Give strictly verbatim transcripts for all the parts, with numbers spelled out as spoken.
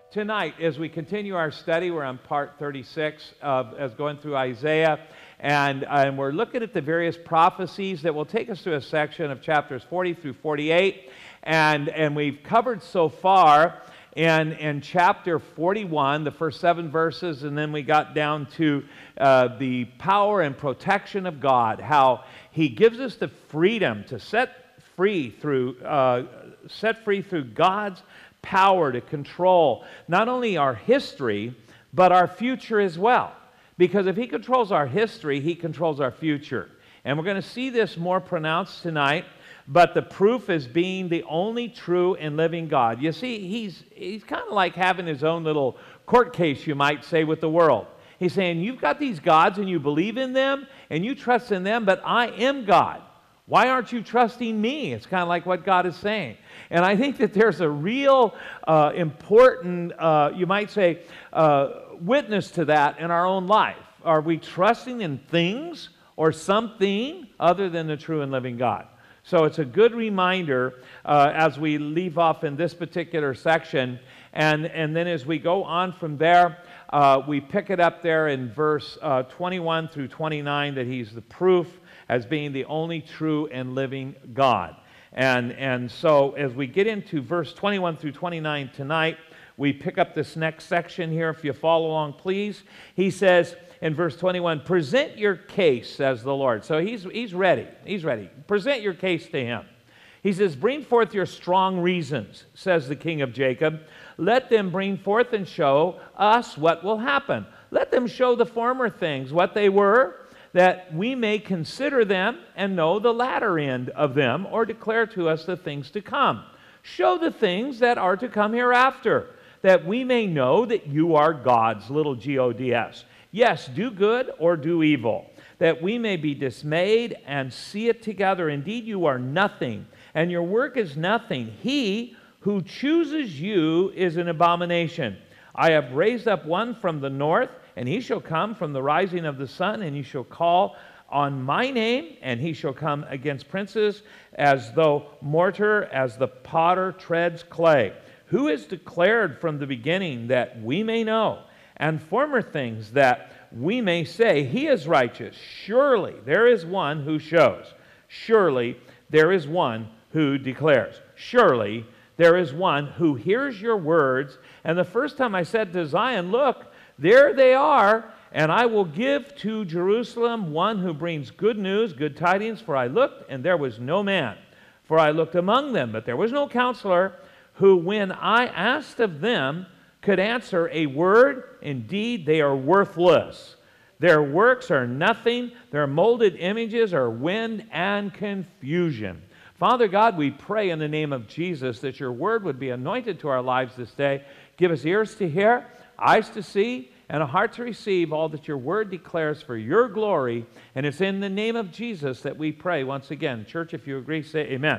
Tonight, as we continue our study, we're on part thirty-six of as going through Isaiah, and, and we're looking at the various prophecies that will take us through a section of chapters forty through forty-eight, and, and we've covered so far in, in chapter forty-one, the first seven verses, and then we got down to uh, the power and protection of God, how He gives us the freedom to set free through, uh, set free through God's power to control not only our history, but our future as well. Because if He controls our history, He controls our future. And we're going to see this more pronounced tonight, but the proof is being the only true and living God. You see, He's, he's kind of like having His own little court case, you might say, with the world. He's saying, you've got these gods and you believe in them and you trust in them, but I am God. Why aren't you trusting me? It's kind of like what God is saying. And I think that there's a real uh, important, uh, you might say, uh, witness to that in our own life. Are we trusting in things or something other than the true and living God? So it's a good reminder uh, as we leave off in this particular section. And, and then as we go on from there, uh, we pick it up there in verse uh, twenty-one through twenty-nine that He's the proof as being the only true and living God. And, and so as we get into verse twenty-one through twenty-nine tonight, we pick up this next section here. If you follow along, please. He says in verse twenty-one, present your case, says the Lord. So he's, he's ready. He's ready. Present your case to Him. He says, bring forth your strong reasons, says the King of Jacob. Let them bring forth and show us what will happen. Let them show the former things, what they were, that we may consider them and know the latter end of them, or declare to us the things to come. Show the things that are to come hereafter, that we may know that you are God's, little G O D S. Yes, do good or do evil, that we may be dismayed and see it together. Indeed, you are nothing, and your work is nothing. He who chooses you is an abomination. I have raised up one from the north, and he shall come from the rising of the sun, and he shall call on my name, and he shall come against princes as though mortar, as the potter treads clay. Who is declared from the beginning that we may know, and former things that we may say, He is righteous. Surely there is one who shows. Surely there is one who declares. Surely there is one who hears your words. And the first time I said to Zion, look, there they are, and I will give to Jerusalem one who brings good news, good tidings, for I looked, and there was no man. For I looked among them, but there was no counselor, who when I asked of them could answer a word. Indeed, they are worthless. Their works are nothing. Their molded images are wind and confusion. Father God, we pray in the name of Jesus that your word would be anointed to our lives this day. Give us ears to hear, eyes to see, and a heart to receive all that your word declares for your glory. And it's in the name of Jesus that we pray once again. Church, if you agree, say amen.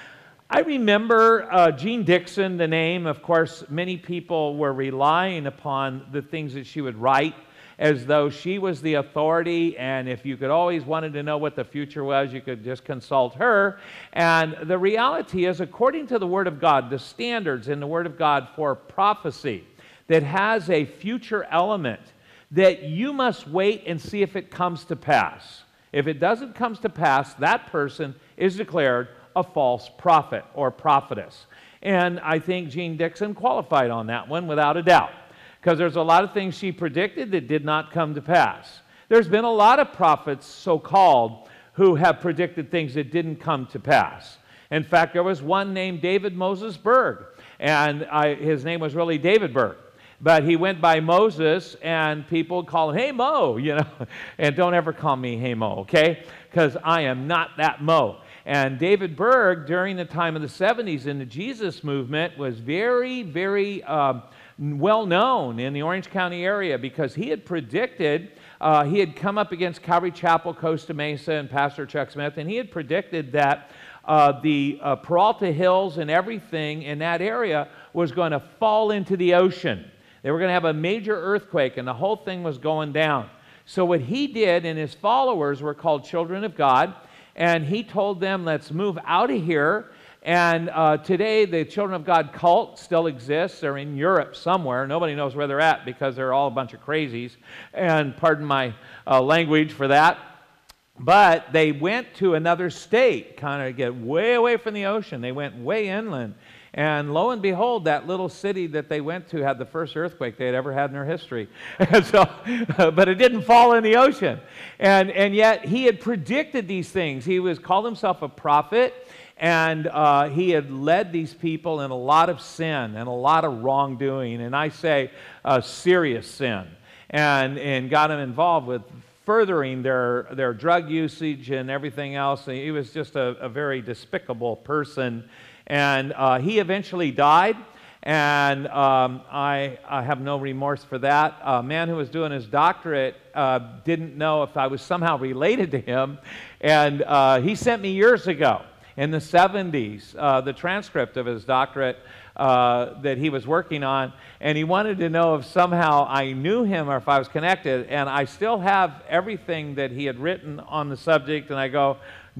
I remember uh, Jean Dixon, the name. Of course, many people were relying upon the things that she would write as though she was the authority, and if you could always wanted to know what the future was, you could just consult her. And the reality is, according to the Word of God, the standards in the Word of God for prophecy that has a future element, that you must wait and see if it comes to pass. If it doesn't come to pass, that person is declared a false prophet or prophetess. And I think Jean Dixon qualified on that one without a doubt, because there's a lot of things she predicted that did not come to pass. There's been a lot of prophets, so-called, who have predicted things that didn't come to pass. In fact, there was one named David Moses Berg, and I, his name was really David Berg. But he went by Moses, and people call him, hey, Mo, you know. And don't ever call me, hey, Mo, okay? Because I am not that Mo. And David Berg, during the time of the seventies in the Jesus movement, was very, very um, well known in the Orange County area, because he had predicted, uh, he had come up against Calvary Chapel, Costa Mesa, and Pastor Chuck Smith, and he had predicted that uh, the uh, Peralta Hills and everything in that area was going to fall into the ocean. They were going to have a major earthquake, and the whole thing was going down. So what he did, and his followers were called Children of God, and he told them, let's move out of here And uh, today, the Children of God cult still exists. They're in Europe somewhere. Nobody knows where they're at because they're all a bunch of crazies. And pardon my uh, language for that. But they went to another state, kind of get way away from the ocean. They went way inland. And lo and behold, that little city that they went to had the first earthquake they had ever had in their history. And so, but it didn't fall in the ocean. And, and yet he had predicted these things. He was called himself a prophet, and uh, he had led these people in a lot of sin and a lot of wrongdoing, and I say uh, serious sin, and, and got him involved with furthering their, their drug usage and everything else. He was just a, a very despicable person. And uh, he eventually died, and um, I, I have no remorse for that. A man who was doing his doctorate uh, didn't know if I was somehow related to him, and uh, he sent me years ago, in the seventies, uh, the transcript of his doctorate uh, that he was working on, and he wanted to know if somehow I knew him or if I was connected, and I still have everything that he had written on the subject, and I go,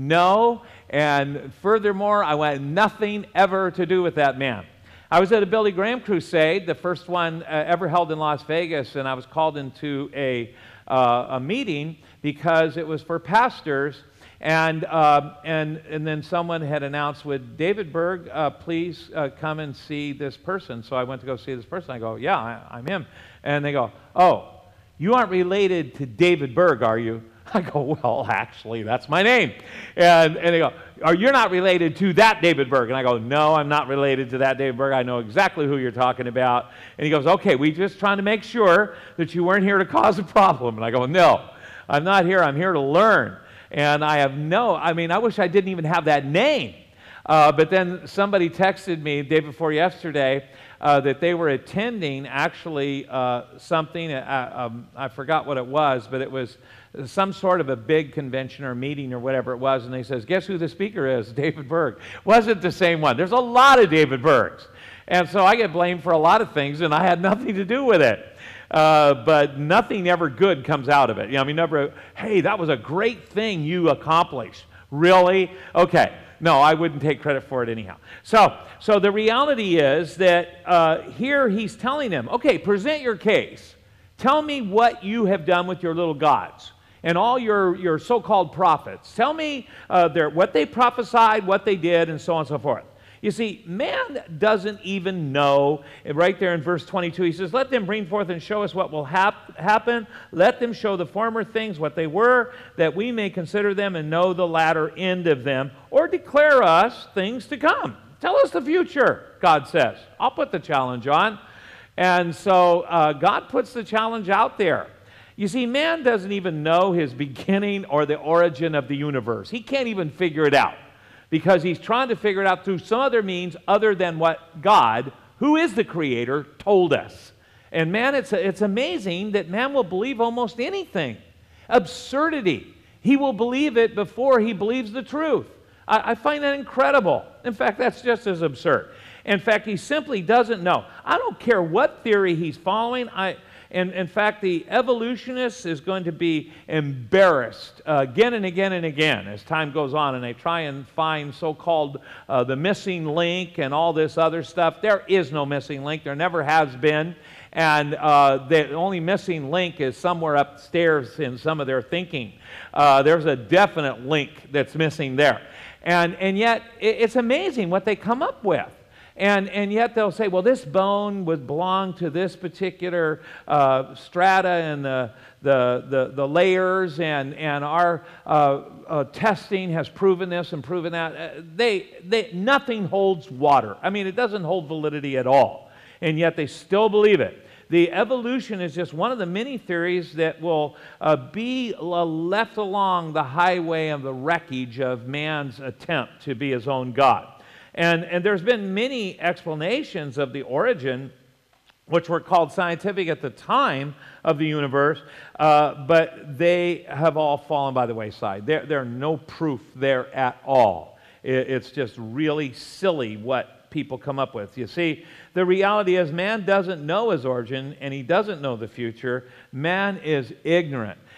no, and furthermore, I want nothing ever to do with that man. I was at a Billy Graham crusade, the first one uh, ever held in Las Vegas, and I was called into a, uh, a meeting because it was for pastors, and, uh, and, and then someone had announced, would David Berg uh, please uh, come and see this person? So I went to go see this person. I go, yeah, I, I'm him. And they go, oh, you aren't related to David Berg, are you? I go, well, actually, that's my name. And, and they go, oh, you're not related to that David Berg. And I go, no, I'm not related to that David Berg. I know exactly who you're talking about. And he goes, okay, we just trying to make sure that you weren't here to cause a problem. And I go, no, I'm not here. I'm here to learn. And I have no, I mean, I wish I didn't even have that name. Uh, but then somebody texted me the day before yesterday uh, that they were attending actually uh, something, uh, um, I forgot what it was, but it was some sort of a big convention or meeting or whatever it was, and they says, guess who the speaker is? David Berg. Wasn't the same one. There's a lot of David Bergs. And so I get blamed for a lot of things, and I had nothing to do with it. Uh, but nothing ever good comes out of it. You know, I mean, never, hey, that was a great thing you accomplished. Really? Okay. No, I wouldn't take credit for it anyhow. So, so the reality is that uh, here he's telling them, okay, present your case. Tell me what you have done with your little gods and all your, your so-called prophets. Tell me uh, their, what they prophesied, what they did, and so on and so forth. You see, man doesn't even know. Right there in verse twenty-two, he says, let them bring forth and show us what will hap happen. Let them show the former things what they were, that we may consider them and know the latter end of them, or declare us things to come. Tell us the future, God says. I'll put the challenge on. And so uh, God puts the challenge out there. You see, man doesn't even know his beginning or the origin of the universe. He can't even figure it out, because he's trying to figure it out through some other means other than what God, who is the Creator, told us. And man, it's, it's amazing that man will believe almost anything. Absurdity. He will believe it before he believes the truth. I, I find that incredible. In fact, that's just as absurd. In fact, he simply doesn't know. I don't care what theory he's following. I... And in fact, the evolutionist is going to be embarrassed uh, again and again and again as time goes on, and they try and find so-called uh, the missing link and all this other stuff. There is no missing link. There never has been. And uh, the only missing link is somewhere upstairs in some of their thinking. Uh, there's a definite link that's missing there. And, and yet, it, it's amazing what they come up with. And, and yet they'll say, well, this bone would belong to this particular uh, strata and the, the, the, the layers, and, and our uh, uh, testing has proven this and proven that. Uh, they, they, nothing holds water. I mean, it doesn't hold validity at all. And yet they still believe it. The evolution is just one of the many theories that will uh, be left along the highway of the wreckage of man's attempt to be his own God. And, and there's been many explanations of the origin, which were called scientific at the time of the universe, uh, but they have all fallen by the wayside. There, there are no proof there at all. It, it's just really silly what people come up with. You see, the reality is man doesn't know his origin, and he doesn't know the future. Man is ignorant.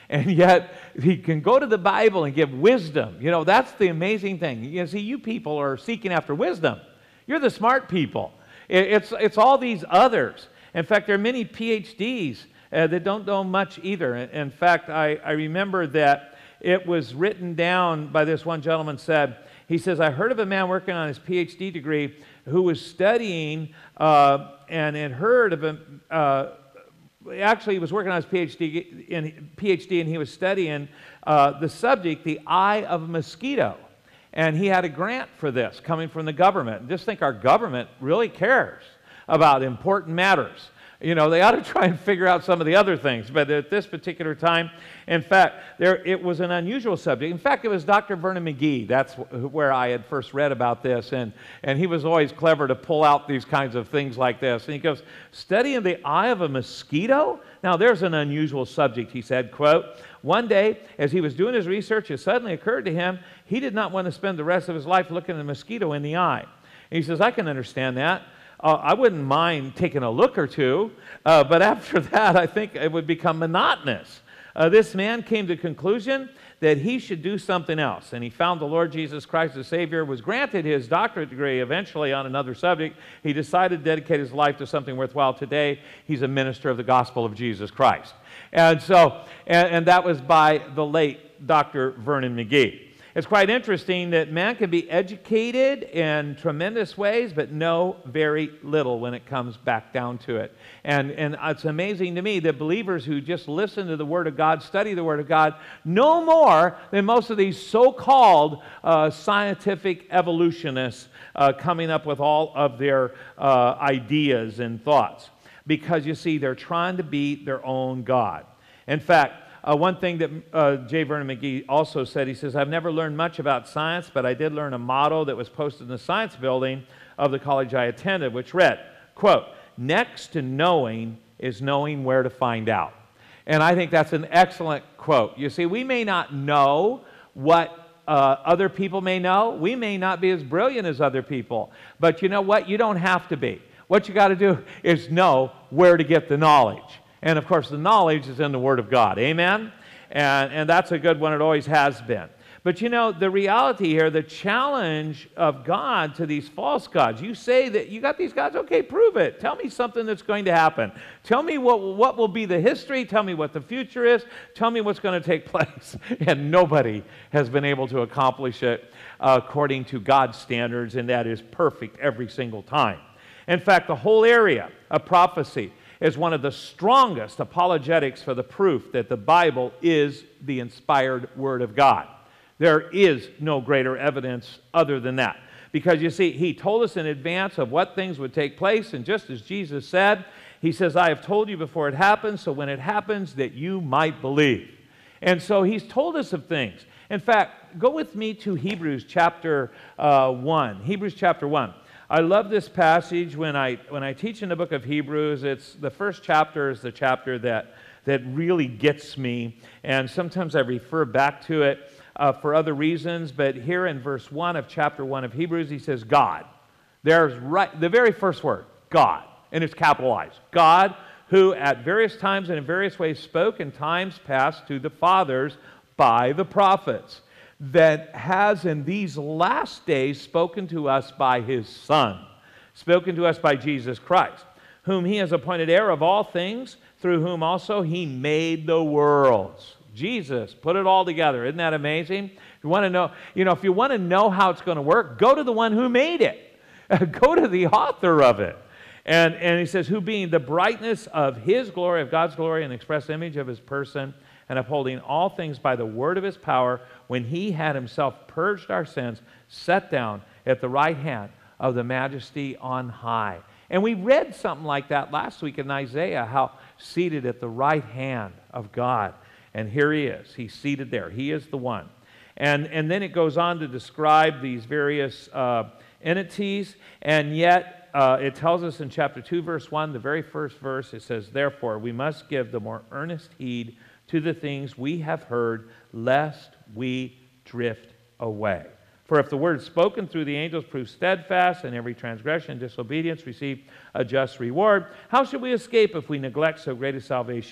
And yet, he can go to the Bible and give wisdom. You know, that's the amazing thing. You see, you people are seeking after wisdom. You're the smart people. It's, it's all these others. In fact, there are many P H Ds uh, that don't know much either. In fact, I, I remember that it was written down by this one gentleman said, he says, I heard of a man working on his P H D degree who was studying uh, and had heard of him. Uh, Actually, he was working on his PhD, in, PhD and he was studying uh, the subject, the eye of a mosquito. And he had a grant for this coming from the government. And just think our government really cares about important matters. You know, they ought to try and figure out some of the other things. But at this particular time, in fact, there it was an unusual subject. In fact, it was Doctor Vernon McGee. That's where I had first read about this. And, and he was always clever to pull out these kinds of things like this. And he goes, studying the eye of a mosquito? Now, there's an unusual subject, he said, quote, one day, as he was doing his research, it suddenly occurred to him he did not want to spend the rest of his life looking at a mosquito in the eye. And he says, I can understand that. Uh, I wouldn't mind taking a look or two, uh, but after that, I think it would become monotonous. Uh, this man came to the conclusion that he should do something else, and he found the Lord Jesus Christ as Savior, was granted his doctorate degree eventually on another subject. He decided to dedicate his life to something worthwhile. Today, he's a minister of the gospel of Jesus Christ. And so, and, and that was by the late Doctor Vernon McGee. It's quite interesting that man can be educated in tremendous ways, but know very little when it comes back down to it. And, and it's amazing to me that believers who just listen to the Word of God, study the Word of God, know more than most of these so-called uh, scientific evolutionists uh, coming up with all of their uh, ideas and thoughts. Because, you see, they're trying to be their own God. In fact, Uh, one thing that uh, J. Vernon McGee also said, he says, I've never learned much about science, but I did learn a motto that was posted in the science building of the college I attended, which read, quote, next to knowing is knowing where to find out. And I think that's an excellent quote. You see, we may not know what uh, other people may know. We may not be as brilliant as other people. But you know what? You don't have to be. What you got to do is know where to get the knowledge. And, of course, the knowledge is in the Word of God. Amen? And, and that's a good one. It always has been. But, you know, the reality here, the challenge of God to these false gods, you say that you got these gods, okay, prove it. Tell me something that's going to happen. Tell me what, what will be the history. Tell me what the future is. Tell me what's going to take place. And nobody has been able to accomplish it uh, according to God's standards, and that is perfect every single time. In fact, the whole area of prophecy is one of the strongest apologetics for the proof that the Bible is the inspired Word of God. There is no greater evidence other than that. Because you see, he told us in advance of what things would take place, and just as Jesus said, he says, I have told you before it happens, so when it happens, that you might believe. And so he's told us of things. In fact, go with me to Hebrews chapter uh, one. Hebrews chapter one. I love this passage when I, when I teach in the book of Hebrews. It's the first chapter is the chapter that, that really gets me, and sometimes I refer back to it uh, for other reasons, but here in verse one of chapter one of Hebrews, he says, God. There's right, the very first word, God, and it's capitalized. God, who at various times and in various ways spoke in times past to the fathers by the prophets, that has in these last days spoken to us by his Son, spoken to us by Jesus Christ, whom he has appointed heir of all things, through whom also he made the worlds. Jesus put it all together. Isn't that amazing? You want to know, you know, if you want to know how it's going to work, go to the one who made it. Go to the author of it. And, and he says, who being the brightness of his glory, of God's glory, and express image of his person, and upholding all things by the word of his power, when he had himself purged our sins, sat down at the right hand of the majesty on high. And we read something like that last week in Isaiah, how seated at the right hand of God. And here he is. He's seated there. He is the one. And, and then it goes on to describe these various uh, entities, and yet uh, it tells us in chapter two, verse one, the very first verse, it says, therefore we must give the more earnest heed to the things we have heard, lest we drift away. For if the word spoken through the angels proves steadfast, and every transgression and disobedience receive a just reward, how should we escape if we neglect so great a salvation,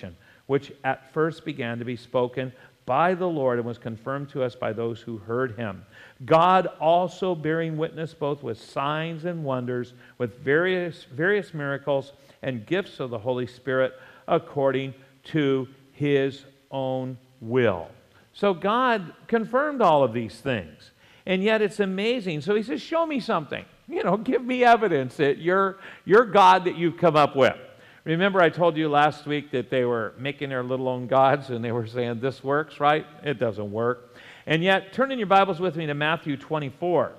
which at first began to be spoken by the Lord and was confirmed to us by those who heard him. God also bearing witness both with signs and wonders, with various, various miracles and gifts of the Holy Spirit according to his own will. So God confirmed all of these things. And yet it's amazing. So he says, show me something. You know, give me evidence that you're, you're God that you've come up with. Remember I told you last week that they were making their little own gods and they were saying this works, right? It doesn't work. And yet, turn in your Bibles with me to Matthew twenty-four.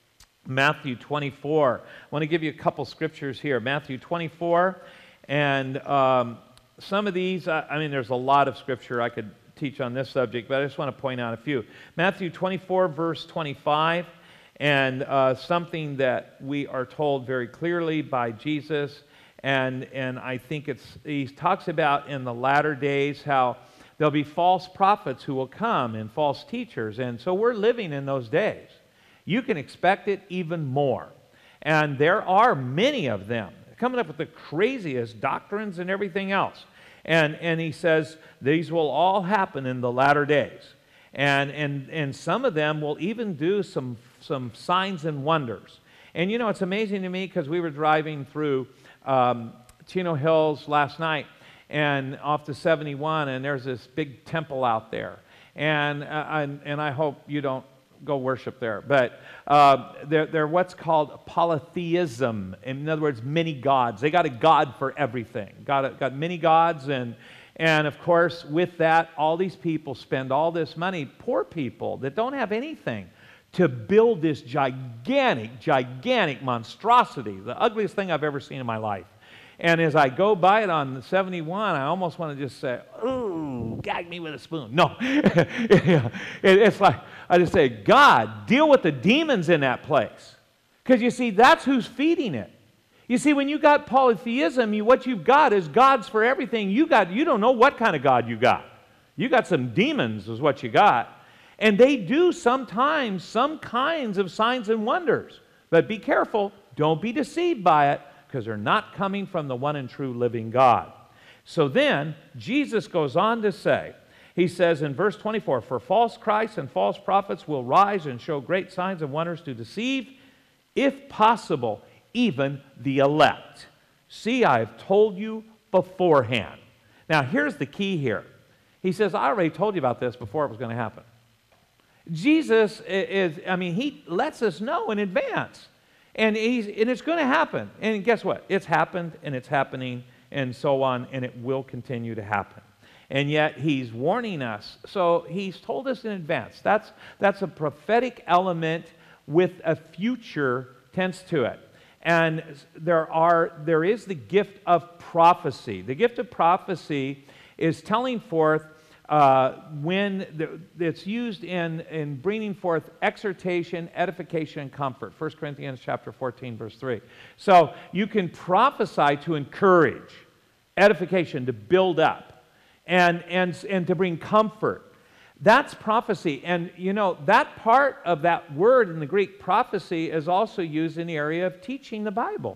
Matthew twenty-four. I want to give you a couple scriptures here. Matthew twenty-four. And um, some of these, I, I mean, there's a lot of scripture I could teach on this subject, but I just want to point out a few. Matthew twenty-four, verse twenty-five. And uh, something that we are told very clearly by Jesus. And, and I think it's, he talks about in the latter days how there'll be false prophets who will come and false teachers. And so we're living in those days. You can expect it even more. And there are many of them coming up with the craziest doctrines and everything else. And, and he says these will all happen in the latter days. And, and, and some of them will even do some, some signs and wonders. And you know, it's amazing to me because we were driving through Um, Chino Hills last night and off the seventy-one, and there's this big temple out there. And, uh, and, and I hope you don't go worship there. But uh, they're, they're what's called polytheism. In other words, many gods. They got a god for everything. Got, a, got many gods. And, and of course, with that, all these people spend all this money, poor people that don't have anything, to build this gigantic, gigantic monstrosity, the ugliest thing I've ever seen in my life. And as I go by it on the seventy-one, I almost want to just say, ooh, gag me with a spoon. No. It's like, I just say, God, deal with the demons in that place. Because you see, that's who's feeding it. You see, when you got polytheism, you, what you've got is gods for everything. You got, you don't know what kind of God you got. You got some demons is what you got. And they do sometimes some kinds of signs and wonders. But be careful, don't be deceived by it, because they're not coming from the one and true living God. So then, Jesus goes on to say, he says in verse twenty-four, for false Christs and false prophets will rise and show great signs and wonders to deceive, if possible, even the elect. See, I have told you beforehand. Now, here's the key here. He says, I already told you about this before it was going to happen. Jesus is, I mean, he lets us know in advance. And, he's, and it's going to happen. And guess what? It's happened, and it's happening, and so on, and it will continue to happen. And yet, he's warning us. So he's told us in advance. That's, that's a prophetic element with a future tense to it. And there, are, there is the gift of prophecy. The gift of prophecy is telling forth Uh, when the, it's used in, in bringing forth exhortation, edification, and comfort. First Corinthians chapter fourteen, verse three. So you can prophesy to encourage, edification, to build up, and, and, and to bring comfort. That's prophecy. And you know, that part of that word in the Greek, prophecy, is also used in the area of teaching the Bible.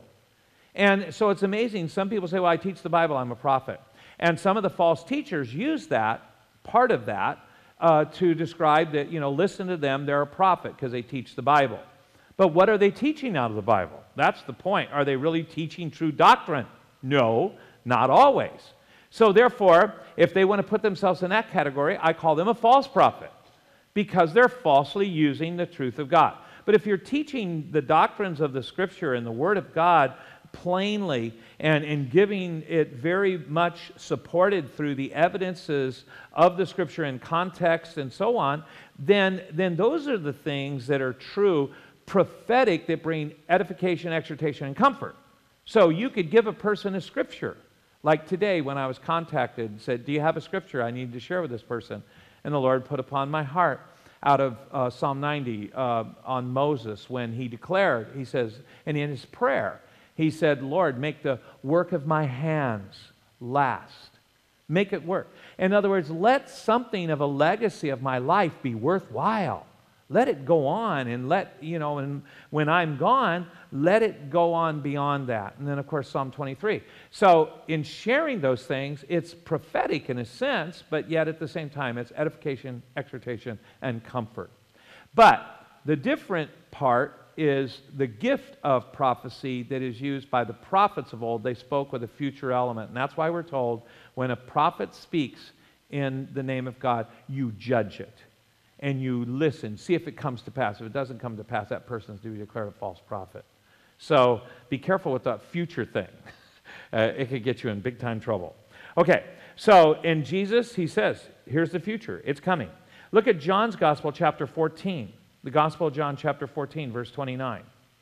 And so it's amazing. Some people say, well, I teach the Bible, I'm a prophet. And some of the false teachers use that, part of that, uh, to describe that, you know, listen to them, they're a prophet because they teach the Bible. But what are they teaching out of the Bible? That's the point. Are they really teaching true doctrine? No, not always. So therefore, if they want to put themselves in that category, I call them a false prophet because they're falsely using the truth of God. But if you're teaching the doctrines of the Scripture and the Word of God plainly and, and giving it very much supported through the evidences of the Scripture and context and so on, then, then those are the things that are true, prophetic, that bring edification, exhortation, and comfort. So you could give a person a Scripture. Like today when I was contacted and said, do you have a Scripture I need to share with this person? And the Lord put upon my heart out of uh, Psalm ninety uh, on Moses when he declared, he says, and in his prayer, he said, Lord, make the work of my hands last. Make it work. In other words, let something of a legacy of my life be worthwhile. Let it go on, and let, you know, and when I'm gone, let it go on beyond that. And then, of course, Psalm twenty-three. So in sharing those things, it's prophetic in a sense, but yet at the same time, it's edification, exhortation, and comfort. But the different part is the gift of prophecy that is used by the prophets of old. They spoke with a future element. And that's why we're told when a prophet speaks in the name of God, you judge it. And you listen, see if it comes to pass. If it doesn't come to pass, that person is to be declared a false prophet. So be careful with that future thing. uh, it could get you in big time trouble. Okay, so in Jesus, he says, here's the future. It's coming. Look at John's Gospel, chapter fourteen. The Gospel of John, chapter fourteen, verse twenty-nine.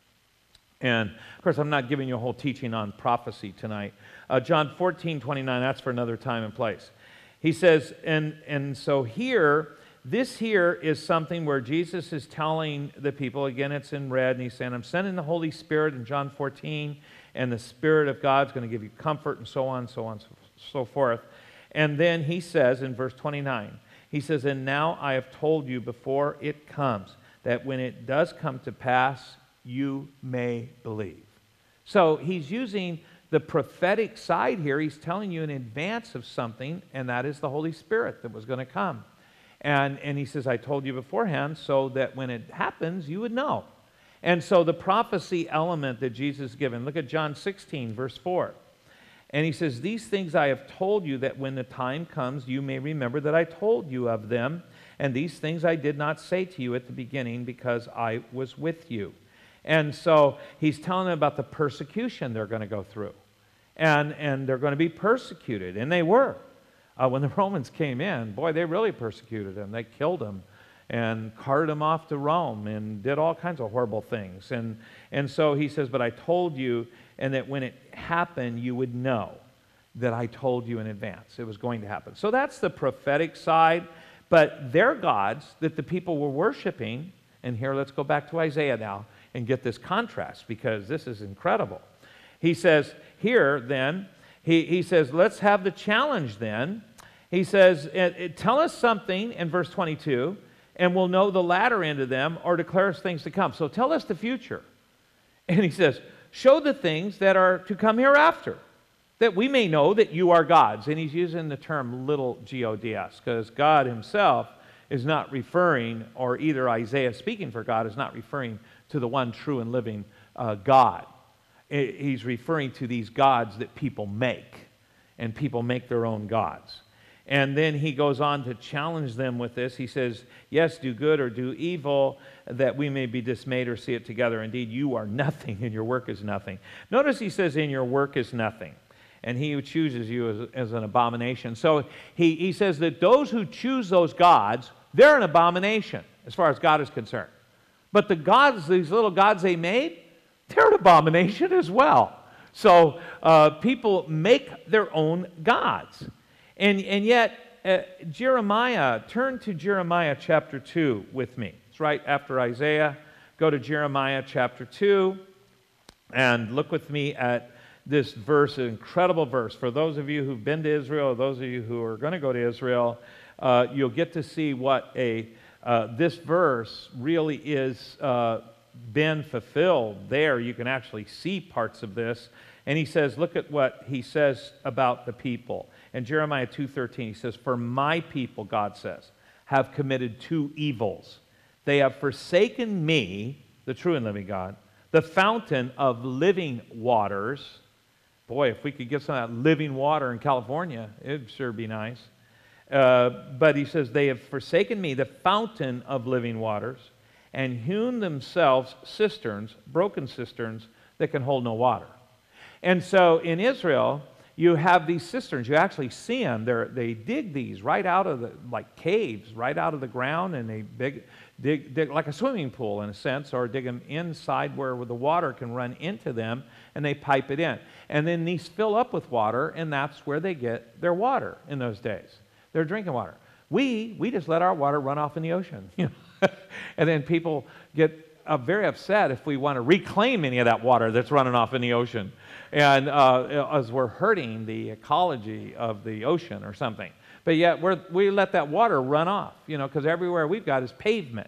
And, of course, I'm not giving you a whole teaching on prophecy tonight. Uh, John fourteen, twenty-nine, that's for another time and place. He says, and, and so here, this here is something where Jesus is telling the people, again, it's in red, and he's saying, I'm sending the Holy Spirit in John fourteen, and the Spirit of God's going to give you comfort, and so on, so on, so, so forth. And then he says in verse twenty-nine, he says, and now I have told you before it comes, that when it does come to pass, you may believe. So he's using the prophetic side here. He's telling you in advance of something, and that is the Holy Spirit that was going to come. And, and he says, I told you beforehand so that when it happens, you would know. And so the prophecy element that Jesus is given, look at John sixteen, verse four. And he says, these things I have told you that when the time comes, you may remember that I told you of them. And these things I did not say to you at the beginning because I was with you. And so he's telling them about the persecution they're going to go through. And, and they're going to be persecuted. And they were. Uh, when the Romans came in, boy, they really persecuted him. They killed him and carted him off to Rome and did all kinds of horrible things. And, and so he says, but I told you, and that when it happened, you would know that I told you in advance it was going to happen. So that's the prophetic side. But their gods that the people were worshiping, and here let's go back to Isaiah now and get this contrast because this is incredible. He says here then, He, he says, let's have the challenge then. He says, it, it, tell us something in verse twenty-two, and we'll know the latter end of them, or declare us things to come. So tell us the future. And he says, show the things that are to come hereafter, that we may know that you are gods. And he's using the term little gods, because God himself is not referring, or either Isaiah speaking for God is not referring to the one true and living uh, God. He's referring to these gods that people make, and people make their own gods. And then he goes on to challenge them with this. He says, yes, do good or do evil, that we may be dismayed or see it together. Indeed, you are nothing, and your work is nothing. Notice he says, in your work is nothing, and he who chooses you as, as an abomination. So he, he says that those who choose those gods, they're an abomination as far as God is concerned. But the gods, these little gods they made, they're an abomination as well. So uh, people make their own gods. And, and yet, uh, Jeremiah, turn to Jeremiah chapter two with me. It's right after Isaiah. Go to Jeremiah chapter two and look with me at this verse, an incredible verse. For those of you who've been to Israel, or those of you who are going to go to Israel, uh, you'll get to see what a uh, this verse really is uh, been fulfilled there. You can actually see parts of this. And he says, look at what he says about the people. In Jeremiah two thirteen, he says, for my people, God says, have committed two evils. They have forsaken me, the true and living God, the fountain of living waters. Boy, if we could get some of that living water in California, it'd sure be nice. Uh, but he says, they have forsaken me, the fountain of living waters, and hewn themselves cisterns, broken cisterns, that can hold no water. And so in Israel, you have these cisterns. You actually see them. They're, they dig these right out of the, like caves, right out of the ground, and they dig, dig, dig like a swimming pool in a sense, or dig them inside where the water can run into them, and they pipe it in. And then these fill up with water, and that's where they get their water in those days. Their drinking water. We, we just let our water run off in the ocean. You know? And then people get uh, very upset if we want to reclaim any of that water that's running off in the ocean. And uh, as we're hurting the ecology of the ocean or something. But yet we're, we let that water run off, you know, because everywhere we've got is pavement.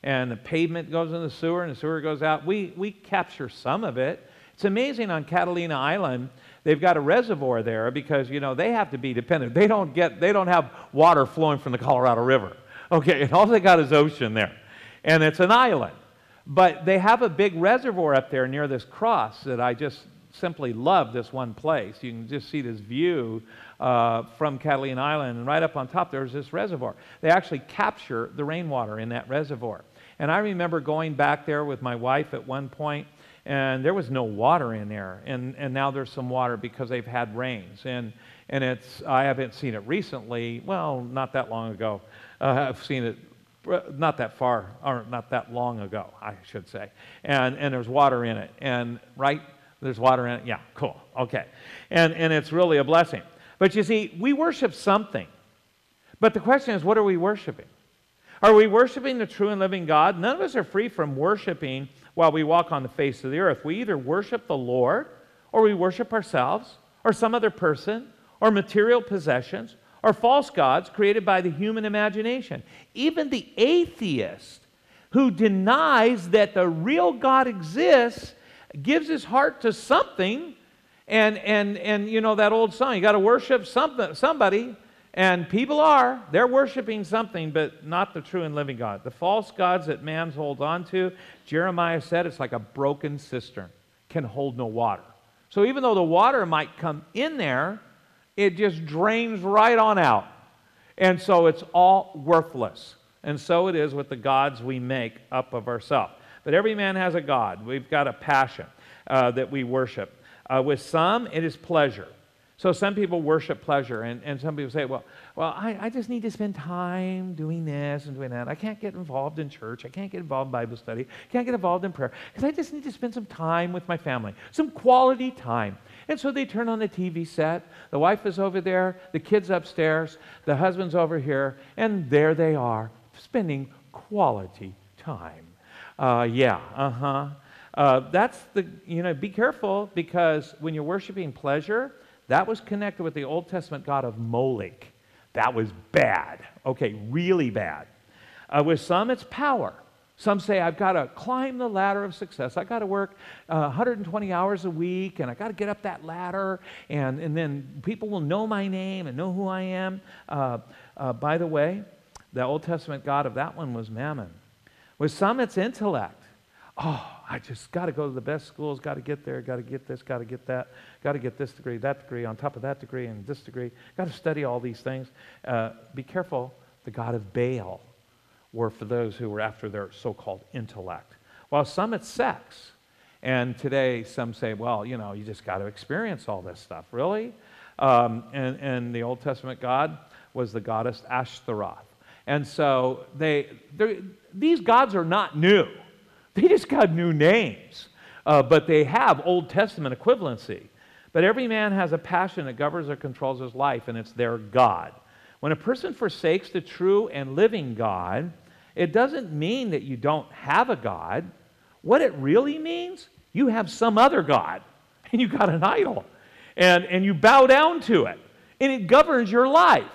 and the pavement goes in the sewer, and the sewer goes out. We, we capture some of it. It's amazing on Catalina Island, they've got a reservoir there because, you know, they have to be dependent. They don't get, they don't have water flowing from the Colorado River. Okay, and all they got is ocean there. And it's an island. But they have a big reservoir up there near this cross that I just simply love this one place. You can just see this view uh, from Catalina Island, and right up on top there's this reservoir. They actually capture the rainwater in that reservoir. And I remember going back there with my wife at one point, and there was no water in there, and, and now there's some water because they've had rains. And, and it's, I haven't seen it recently, well, not that long ago. Uh, I've seen it not that far, or not that long ago, I should say. And, and there's water in it, and right, there's water in it, yeah, cool, okay. And, and it's really a blessing. But you see, we worship something. But the question is, what are we worshiping? Are we worshiping the true and living God? None of us are free from worshiping while we walk on the face of the earth. We either worship the Lord, or we worship ourselves, or some other person, or material possessions, or false gods created by the human imagination. Even the atheist who denies that the real God exists gives his heart to something, and, and, and you know that old song, you got to worship something, somebody. And people are, they're worshiping something, but not the true and living God. The false gods that man holds on to, Jeremiah said, it's like a broken cistern, can hold no water. So even though the water might come in there, it just drains right on out. And so it's all worthless. And so it is with the gods we make up of ourselves. But every man has a God. We've got a passion uh, that we worship. Uh, with some, it is pleasure. So some people worship pleasure, and, and some people say, well, well I, I just need to spend time doing this and doing that. I can't get involved in church. I can't get involved in Bible study. I can't get involved in prayer because I just need to spend some time with my family, some quality time. And so they turn on the T V set. The wife is over there, the kid's upstairs, the husband's over here, and there they are, spending quality time. Uh, yeah, uh-huh. Uh, that's the, you know, be careful, because when you're worshiping pleasure, that was connected with the Old Testament god of Molech. That was bad. Okay, really bad. Uh, with some, it's power. Some say, I've got to climb the ladder of success. I've got to work uh, one hundred twenty hours a week, and I've got to get up that ladder, and, and then people will know my name and know who I am. Uh, uh, by the way, the Old Testament god of that one was Mammon. With some, it's intellect. Oh, I just got to go to the best schools, got to get there, got to get this, got to get that, got to get this degree, that degree, on top of that degree, and this degree. Got to study all these things. Uh, be careful, the god of Baal were for those who were after their so-called intellect. While some, it's sex. And today, some say, well, you know, you just got to experience all this stuff. Really? Um, and, and the Old Testament god was the goddess Ashtaroth. And so they, these gods are not new. They just got new names, uh, but they have Old Testament equivalency. But every man has a passion that governs or controls his life, and it's their God. When a person forsakes the true and living God, it doesn't mean that you don't have a God. What it really means, you have some other God, and you got an idol, and, and you bow down to it, and it governs your life.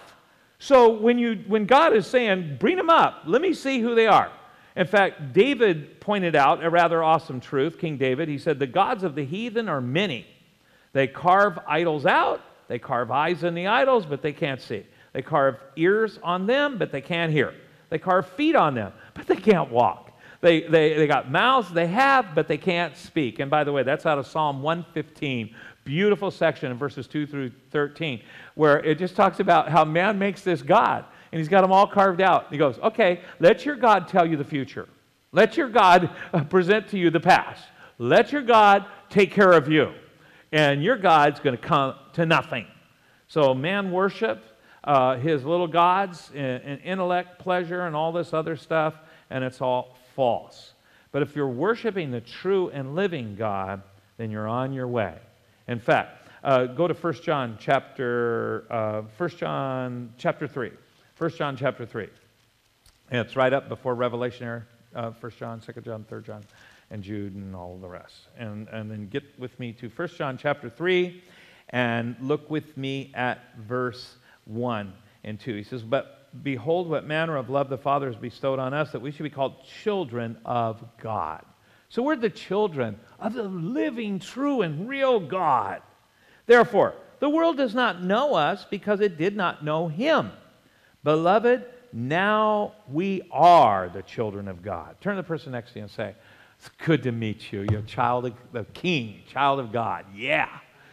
So when, you, when God is saying, bring them up, let me see who they are. In fact, David pointed out a rather awesome truth, King David. He said, the gods of the heathen are many. They carve idols out. They carve eyes in the idols, but they can't see. They carve ears on them, but they can't hear. They carve feet on them, but they can't walk. They, they, they got mouths they have, but they can't speak. And by the way, that's out of Psalm one fifteen. Beautiful section in verses two through thirteen, where it just talks about how man makes this God. And he's got them all carved out. He goes, okay, let your God tell you the future. Let your God uh, present to you the past. Let your God take care of you. And your God's going to come to nothing. So man worship uh, his little gods and, and intellect, pleasure, and all this other stuff, and it's all false. But if you're worshiping the true and living God, then you're on your way. In fact, uh, go to First John chapter, uh, First John chapter three. First John chapter three. And it's right up before Revelation here. Uh, First John, Second John, Third John, and Jude, and all the rest. And, and then get with me to First John chapter three, and look with me at verse one and two. He says, but behold what manner of love the Father has bestowed on us, that we should be called children of God. So we're the children of the living, true, and real God. Therefore, the world does not know us because it did not know him. Beloved, now we are the children of God. Turn to the person next to you and say, it's good to meet you. You're a child of the King, child of God. Yeah.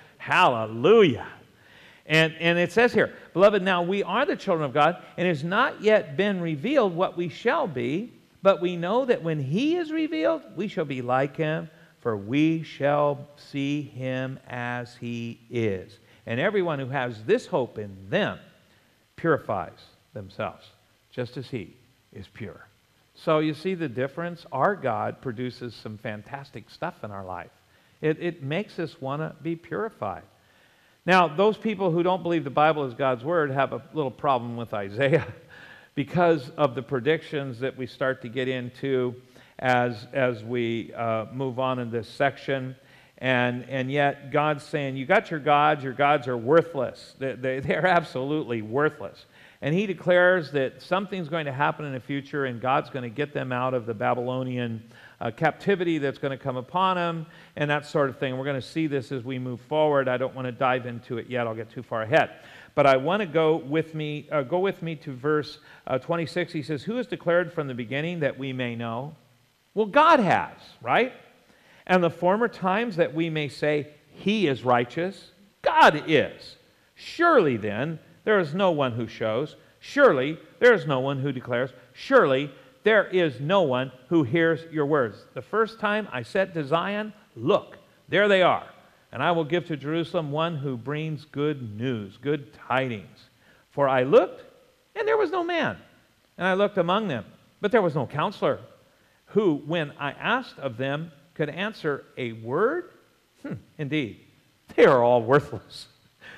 Hallelujah. And, and it says here, beloved, now we are the children of God, and it has not yet been revealed what we shall be, but we know that when he is revealed, we shall be like him, for we shall see him as he is. And everyone who has this hope in them purifies themselves, just as he is pure. So you see the difference? Our God produces some fantastic stuff in our life. It, it makes us want to be purified. Now, those people who don't believe the Bible is God's Word have a little problem with Isaiah because of the predictions that we start to get into as, as we uh, move on in this section. And, and yet God's saying, you got your gods, your gods are worthless. They, they, they're absolutely worthless. And he declares that something's going to happen in the future, and God's going to get them out of the Babylonian uh, captivity that's going to come upon them, and that sort of thing. We're going to see this as we move forward. I don't want to dive into it yet. I'll get too far ahead. But I want to go with me, uh, go with me to verse uh, twenty-six. He says, who has declared from the beginning that we may know? Well, God has, right? And the former times that we may say, he is righteous. God is. Surely then, there is no one who shows. Surely there is no one who declares. Surely there is no one who hears your words. The first time I said to Zion, look, there they are. And I will give to Jerusalem one who brings good news, good tidings. For I looked, and there was no man. And I looked among them, but there was no counselor, who, when I asked of them, could answer a word? Hmm, indeed, they are all worthless.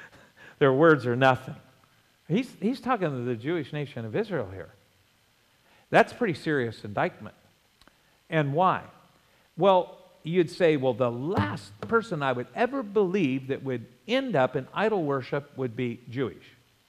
Their words are nothing. He's, he's talking to the Jewish nation of Israel here. That's a pretty serious indictment. And why? Well, you'd say, well, the last person I would ever believe that would end up in idol worship would be Jewish.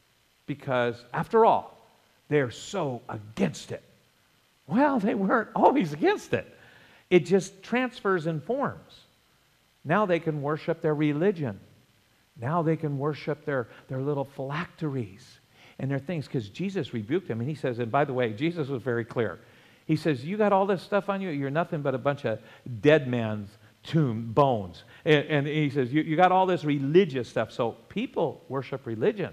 Because, after all, they're so against it. Well, they weren't always against it. It just transfers in forms. Now they can worship their religion. Now they can worship their, their little phylacteries and their things, because Jesus rebuked them. And he says, and by the way, Jesus was very clear. He says, you got all this stuff on you, you're nothing but a bunch of dead man's tomb bones. And, and he says, you, you got all this religious stuff. So people worship religion.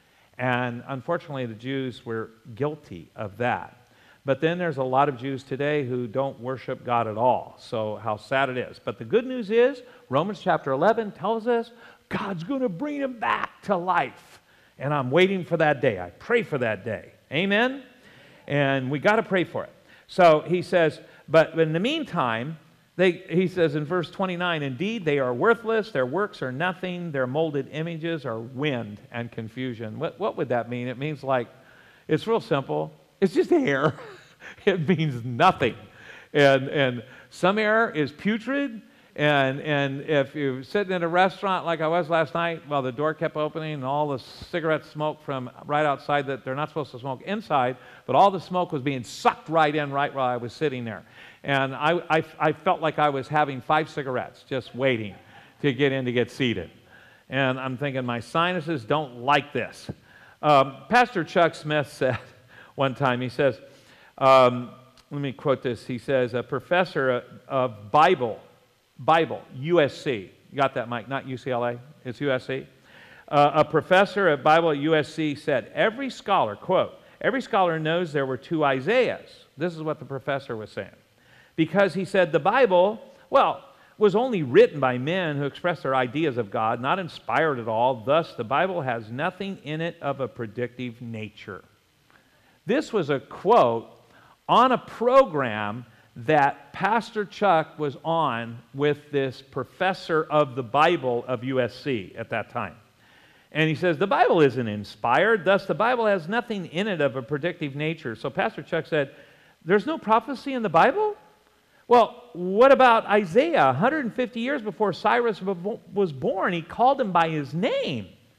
And unfortunately, the Jews were guilty of that. But then there's a lot of Jews today who don't worship God at all. So how sad it is. But the good news is, Romans chapter eleven tells us, God's going to bring him back to life. And I'm waiting for that day. I pray for that day. Amen? And we got to pray for it. So he says, but in the meantime, they, he says in verse twenty-nine, indeed, they are worthless. Their works are nothing. Their molded images are wind and confusion. What, what would that mean? It means like, it's real simple. It's just air. It means nothing. And, and some air is putrid. And, and if you're sitting in a restaurant like I was last night, well, the door kept opening and all the cigarette smoke from right outside that they're not supposed to smoke inside, but all the smoke was being sucked right in right while I was sitting there. And I, I, I felt like I was having five cigarettes just waiting to get in to get seated. And I'm thinking, my sinuses don't like this. Um, Pastor Chuck Smith said one time, he says, um, let me quote this, he says, a professor of Bible, Bible, U S C. You got that, Mike? Not U C L A. It's U S C. Uh, a professor of Bible at U S C said, every scholar, quote, every scholar knows there were two Isaiahs. This is what the professor was saying. Because he said the Bible, well, was only written by men who expressed their ideas of God, not inspired at all. Thus, the Bible has nothing in it of a predictive nature. This was a quote on a program that Pastor Chuck was on with this professor of the Bible of U S C at that time. And he says, the Bible isn't inspired, thus the Bible has nothing in it of a predictive nature. So Pastor Chuck said, there's no prophecy in the Bible? Well, what about Isaiah? one hundred fifty years before Cyrus was born, he called him by his name.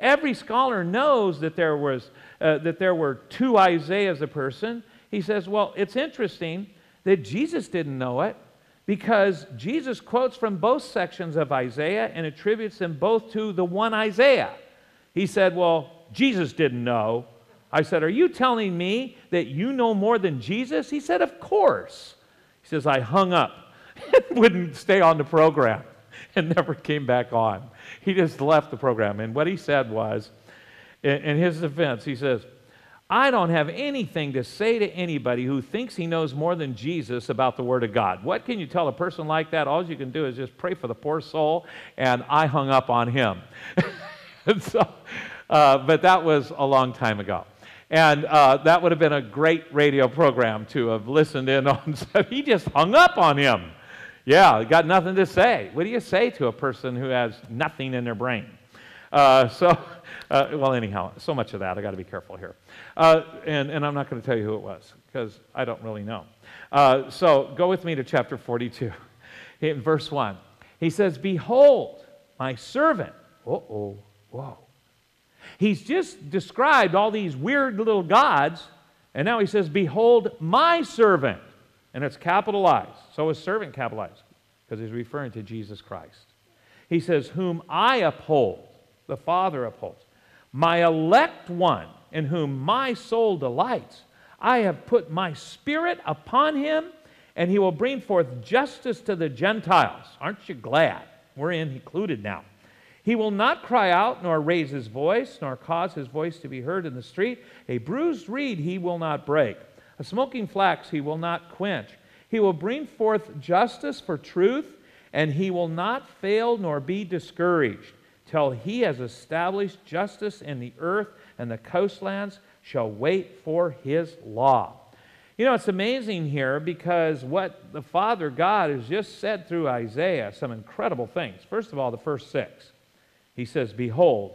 Every scholar knows that there was uh, that there were two Isaiahs a person. He says, well, it's interesting that Jesus didn't know it because Jesus quotes from both sections of Isaiah and attributes them both to the one Isaiah. He said, well, Jesus didn't know. I said, are you telling me that you know more than Jesus? He said, of course. He says, I hung up, wouldn't stay on the program, and never came back on. He just left the program. And what he said was, in his defense, he says, I don't have anything to say to anybody who thinks he knows more than Jesus about the Word of God. What can you tell a person like that? All you can do is just pray for the poor soul, and I hung up on him. so, uh, but that was a long time ago. And uh, that would have been a great radio program to have listened in on. So he just hung up on him. Yeah, got nothing to say. What do you say to a person who has nothing in their brain? Uh, so, uh, well, anyhow, so much of that. I got to be careful here. Uh, and, and I'm not going to tell you who it was because I don't really know. Uh, so go with me to chapter forty-two. In verse one, he says, behold, my servant. Uh-oh, whoa. He's just described all these weird little gods, and now he says, behold, my servant. And it's capitalized. So is servant capitalized because he's referring to Jesus Christ. He says, whom I uphold, the Father upholds. My elect one, in whom my soul delights. I have put my Spirit upon him, and he will bring forth justice to the Gentiles. Aren't you glad? We're included now. He will not cry out, nor raise his voice, nor cause his voice to be heard in the street. A bruised reed he will not break. A smoking flax he will not quench. He will bring forth justice for truth, and he will not fail nor be discouraged, till he has established justice in the earth, and the coastlands shall wait for his law. You know, it's amazing here because what the Father God has just said through Isaiah, some incredible things. First of all, the first six. He says, behold,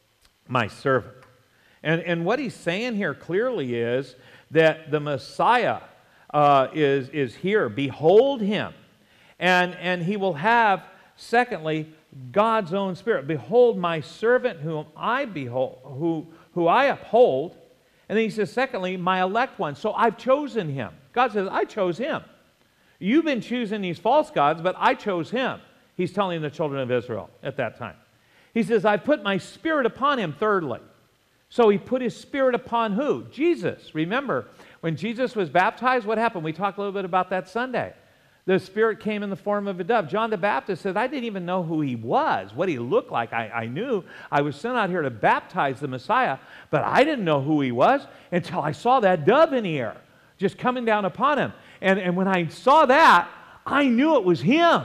my servant. And, and what he's saying here clearly is that the Messiah uh, is, is here. Behold him. And, and he will have, secondly, God's own Spirit. Behold my servant whom I behold, who, who I uphold. And then he says, secondly, my elect one. So I've chosen him. God says, I chose him. You've been choosing these false gods, but I chose him. He's telling the children of Israel at that time. He says, I've put my Spirit upon him, thirdly. So he put his Spirit upon who? Jesus. Remember, when Jesus was baptized, what happened? We talked a little bit about that Sunday. The Spirit came in the form of a dove. John the Baptist said, I didn't even know who he was, what he looked like. I, I knew I was sent out here to baptize the Messiah, but I didn't know who he was until I saw that dove in the air just coming down upon him. And, and when I saw that, I knew it was him.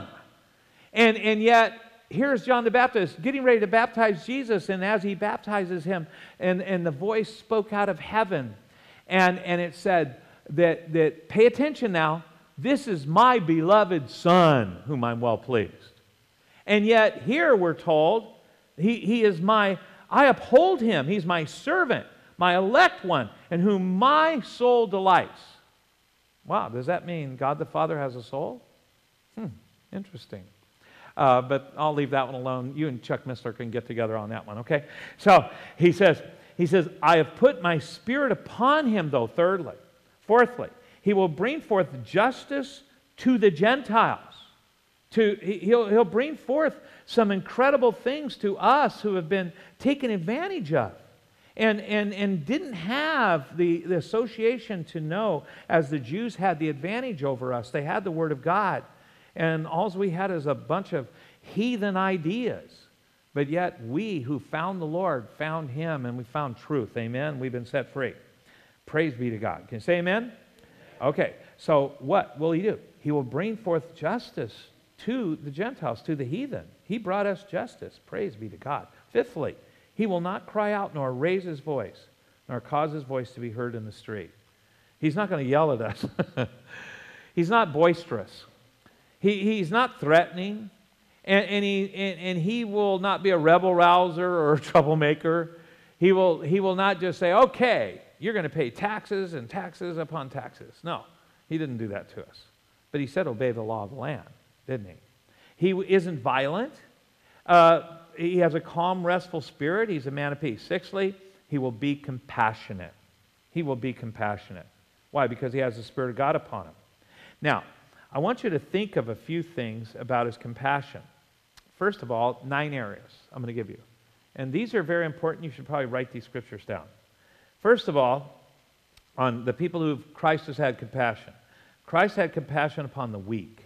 And, and yet, here's John the Baptist getting ready to baptize Jesus, and as he baptizes him, and, and the voice spoke out of heaven, and, and it said that, that, pay attention now, this is my beloved Son, whom I'm well pleased. And yet here we're told, he, he is my, I uphold him, he's my servant, my elect one, in whom my soul delights. Wow, does that mean God the Father has a soul? Hmm, interesting. Uh, but I'll leave that one alone. You and Chuck Missler can get together on that one, okay? So he says, he says, I have put my Spirit upon him, though, thirdly. Fourthly, he will bring forth justice to the Gentiles. To, he'll, he'll bring forth some incredible things to us who have been taken advantage of and, and, and didn't have the, the association to know as the Jews had the advantage over us. They had the Word of God. And all we had is a bunch of heathen ideas. But yet we who found the Lord found him, and we found truth. Amen? We've been set free. Praise be to God. Can you say amen? Okay, so what will he do? He will bring forth justice to the Gentiles, to the heathen. He brought us justice. Praise be to God. Fifthly, he will not cry out nor raise his voice, nor cause his voice to be heard in the street. He's not going to yell at us. He's not boisterous. He, he's not threatening, and, and, he, and, and he will not be a rebel rouser or a troublemaker. He will, he will not just say, okay, you're going to pay taxes and taxes upon taxes. No, he didn't do that to us. But he said obey the law of the land, didn't he? He isn't violent. Uh, he has a calm, restful spirit. He's a man of peace. Sixthly, he will be compassionate. He will be compassionate. Why? Because he has the Spirit of God upon him. Now, I want you to think of a few things about his compassion. First of all, nine areas I'm going to give you. And these are very important. You should probably write these scriptures down. First of all, on the people who Christ has had compassion. Christ had compassion upon the weak.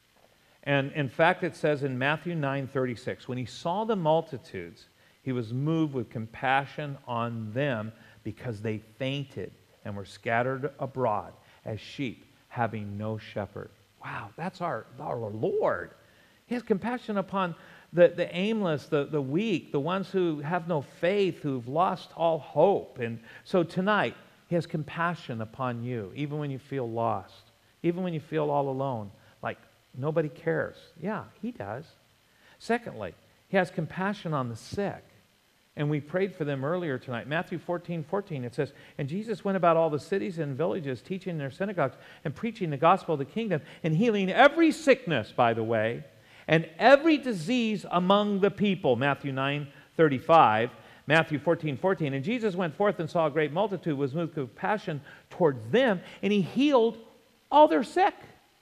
And in fact, it says in Matthew nine thirty-six, when he saw the multitudes, he was moved with compassion on them because they fainted and were scattered abroad as sheep having no shepherd. Wow, that's our, our Lord. He has compassion upon the, the aimless, the, the weak, the ones who have no faith, who've lost all hope. And so tonight, he has compassion upon you, even when you feel lost, even when you feel all alone, like nobody cares. Yeah, he does. Secondly, he has compassion on the sick. And we prayed for them earlier tonight. Matthew fourteen fourteen, it says, and Jesus went about all the cities and villages, teaching in their synagogues and preaching the gospel of the kingdom and healing every sickness, by the way, and every disease among the people. Matthew nine thirty-five, Matthew fourteen fourteen. And Jesus went forth and saw a great multitude, was moved with compassion towards them, and he healed all their sick.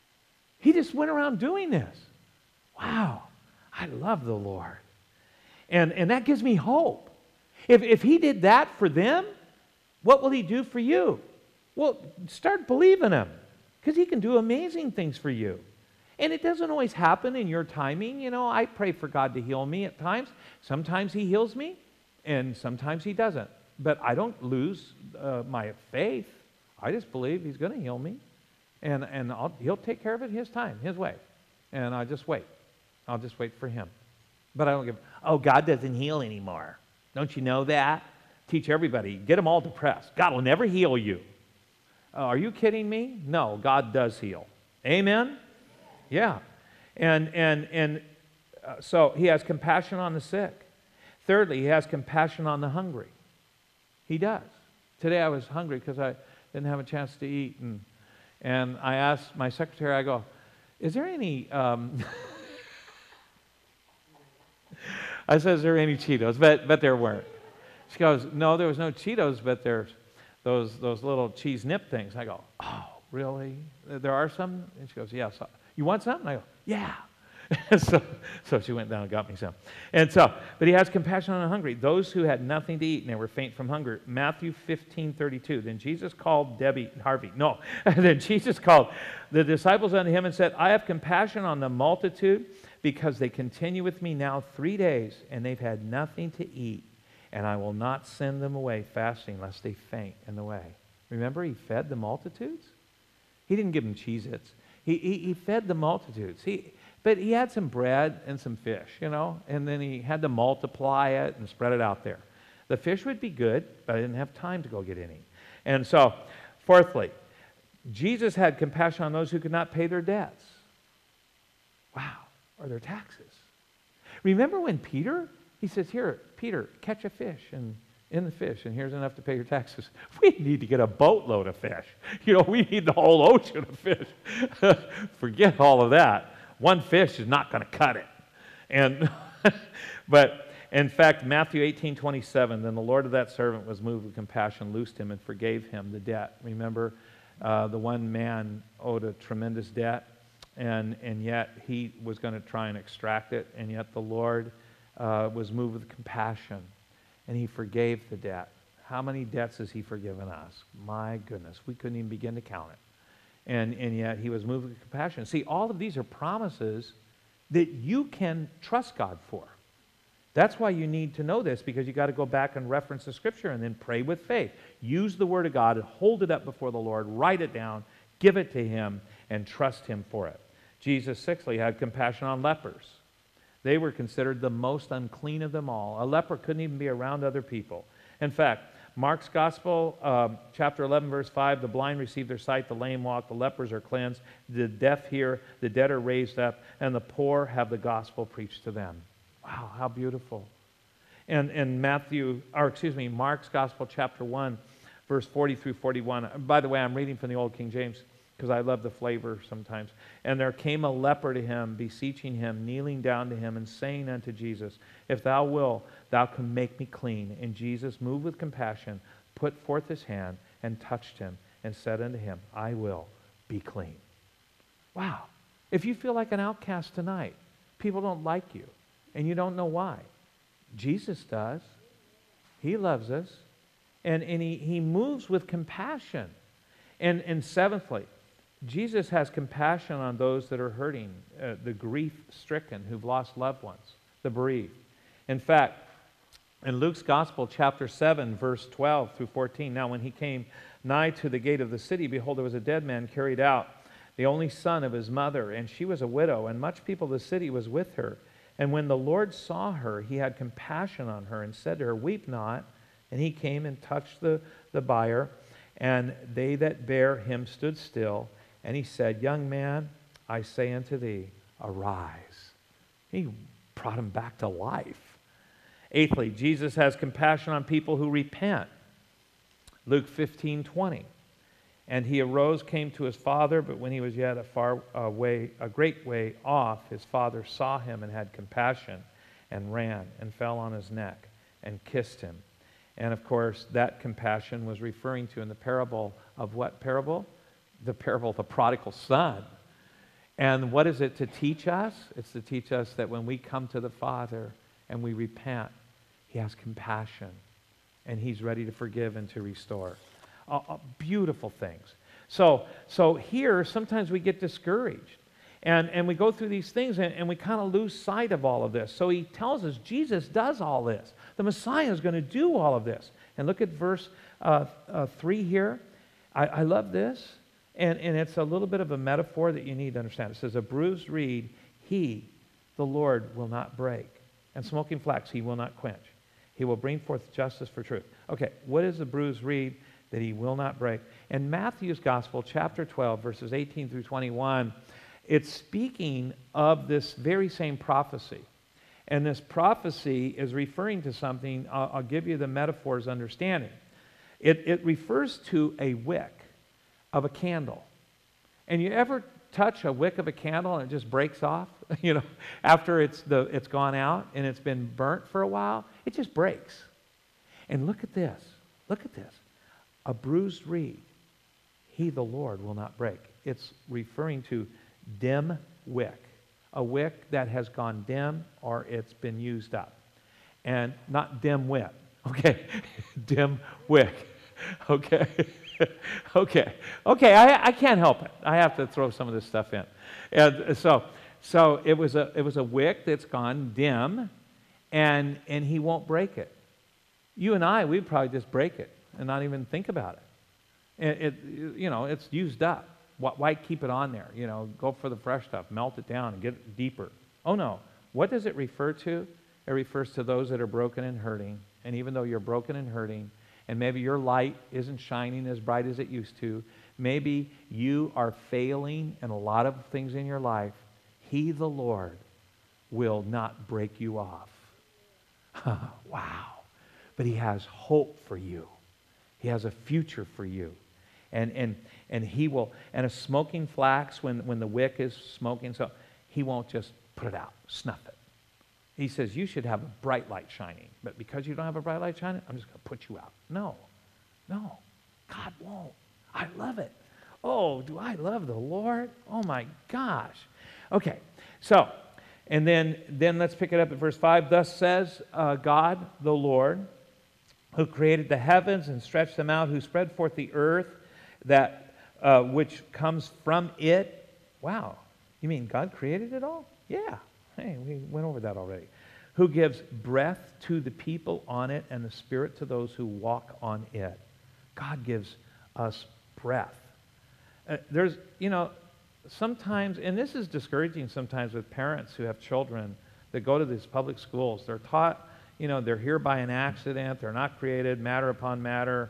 He just went around doing this. Wow, I love the Lord. And, and that gives me hope. If, if he did that for them, what will he do for you? Well, start believing him, because he can do amazing things for you. And it doesn't always happen in your timing. You know, I pray for God to heal me at times. Sometimes he heals me, and sometimes he doesn't. But I don't lose uh, my faith. I just believe he's going to heal me. And, and I'll, he'll take care of it his time, his way. And I just wait. I'll just wait for him. But I don't give, oh, God doesn't heal anymore. Don't you know that? Teach everybody. Get them all depressed. God will never heal you. Uh, are you kidding me? No, God does heal. Amen? Yeah. And, and, and uh, so he has compassion on the sick. Thirdly, he has compassion on the hungry. He does. Today I was hungry because I didn't have a chance to eat. And, and I asked my secretary, I go, is there any... Um, I said, is there any Cheetos? But, but there weren't. She goes, no, there was no Cheetos, but there's those, those little cheese nip things. I go, oh, really? There are some? And she goes, yeah. So, you want some? And I go, yeah. so, so she went down and got me some. And so, but he has compassion on the hungry, those who had nothing to eat and they were faint from hunger. Matthew fifteen thirty-two. Then Jesus called Debbie, Harvey, no. Then Jesus called the disciples unto him and said, I have compassion on the multitude, because they continue with me now three days, and they've had nothing to eat, and I will not send them away fasting, lest they faint in the way. Remember, he fed the multitudes? He didn't give them Cheez-Its. He, he, he fed the multitudes. He, but he had some bread and some fish, you know, and then he had to multiply it and spread it out there. The fish would be good, but I didn't have time to go get any. And so, fourthly, Jesus had compassion on those who could not pay their debts. Wow. Or their taxes. Remember when Peter, he says, here, Peter, catch a fish and in the fish, and here's enough to pay your taxes. We need to get a boatload of fish. You know, we need the whole ocean of fish. Forget all of that. One fish is not going to cut it. And but in fact, Matthew eighteen twenty-seven, then the Lord of that servant was moved with compassion, loosed him, and forgave him the debt. Remember, uh, the one man owed a tremendous debt. And, and yet he was going to try and extract it, and yet the Lord uh, was moved with compassion, and he forgave the debt. How many debts has he forgiven us? My goodness, we couldn't even begin to count it. And, and yet he was moved with compassion. See, all of these are promises that you can trust God for. That's why you need to know this, because you got to go back and reference the Scripture and then pray with faith. Use the Word of God and hold it up before the Lord, write it down, give it to him, and trust him for it. Jesus, sixthly, had compassion on lepers. They were considered the most unclean of them all. A leper couldn't even be around other people. In fact, Mark's Gospel, um, chapter eleven, verse five, the blind receive their sight, the lame walk, the lepers are cleansed, the deaf hear, the dead are raised up, and the poor have the gospel preached to them. Wow, how beautiful. And in Matthew, or excuse me, Mark's Gospel, chapter one, verse forty through forty-one. By the way, I'm reading from the Old King James. because I love the flavor sometimes. And there came a leper to him, beseeching him, kneeling down to him, and saying unto Jesus, If thou wilt, thou can make me clean. And Jesus, moved with compassion, put forth his hand and touched him, and said unto him, I will, be clean. Wow. If you feel like an outcast tonight, people don't like you, and you don't know why, Jesus does. He loves us, and, and he, he moves with compassion. And, and seventhly, Jesus has compassion on those that are hurting, uh, the grief-stricken, who've lost loved ones, the bereaved. In fact, in Luke's Gospel, chapter seven, verse twelve through fourteen, now when he came nigh to the gate of the city, behold, there was a dead man carried out, the only son of his mother, and she was a widow, and much people of the city was with her. And when the Lord saw her, he had compassion on her, and said to her, Weep not. And he came and touched the, the bier, and they that bare him stood still. And he said, Young man, I say unto thee, arise. He brought him back to life. Eighthly, Jesus has compassion on people who repent. Luke fifteen twenty. And he arose, came to his father, but when he was yet a far uh, way, a great way off, his father saw him and had compassion, and ran and fell on his neck and kissed him. And of course, that compassion was referring to in the parable of what parable? The parable of the prodigal son. And what is it to teach us? It's to teach us that when we come to the Father and we repent, he has compassion, and he's ready to forgive and to restore. Uh, uh, beautiful things. So, so here, sometimes we get discouraged. And, and we go through these things, and, and we kind of lose sight of all of this. So he tells us Jesus does all this. The Messiah is going to do all of this. And look at verse uh, uh, three here. I, I love this. And, and it's a little bit of a metaphor that you need to understand. It says, A bruised reed, he, the Lord, will not break. And smoking flax, he will not quench. He will bring forth justice for truth. Okay, what is a bruised reed that he will not break? In Matthew's Gospel, chapter twelve, verses eighteen through twenty-one, it's speaking of this very same prophecy. And this prophecy is referring to something. I'll, I'll give you the metaphor's understanding. It, it refers to a wick of a candle. And you ever touch a wick of a candle and it just breaks off? You know, after it's, the, it's gone out and it's been burnt for a while, it just breaks. And look at this. Look at this. A bruised reed, he, the Lord, will not break. It's referring to dim wick, a wick that has gone dim or it's been used up. And not dim wit, okay? Dim wick, okay? okay, okay, I, I can't help it. I have to throw some of this stuff in. And so, so it was a it was a wick that's gone dim, and and he won't break it. You and I, we'd probably just break it and not even think about it. It, it you know, it's used up. Why, why keep it on there? You know, go for the fresh stuff, melt it down, and get it deeper. Oh no, what does it refer to? It refers to those that are broken and hurting. And even though you're broken and hurting, and maybe your light isn't shining as bright as it used to, maybe you are failing in a lot of things in your life, he, the Lord, will not break you off. Wow. But he has hope for you. He has a future for you. And and and he will, and a smoking flax, when, when the wick is smoking, so he won't just put it out, snuff it. He says, you should have a bright light shining. But because you don't have a bright light shining, I'm just going to put you out. No. No. God won't. I love it. Oh, do I love the Lord? Oh, my gosh. Okay. So, and then, then let's pick it up at verse five. Thus says uh, God, the Lord, who created the heavens and stretched them out, who spread forth the earth, that uh, which comes from it. Wow. You mean God created it all? Yeah. Hey, we went over that already. Who gives breath to the people on it and the spirit to those who walk on it. God gives us breath. Uh, there's, you know, sometimes, and this is discouraging sometimes with parents who have children that go to these public schools. They're taught, you know, they're here by an accident. They're not created, matter upon matter.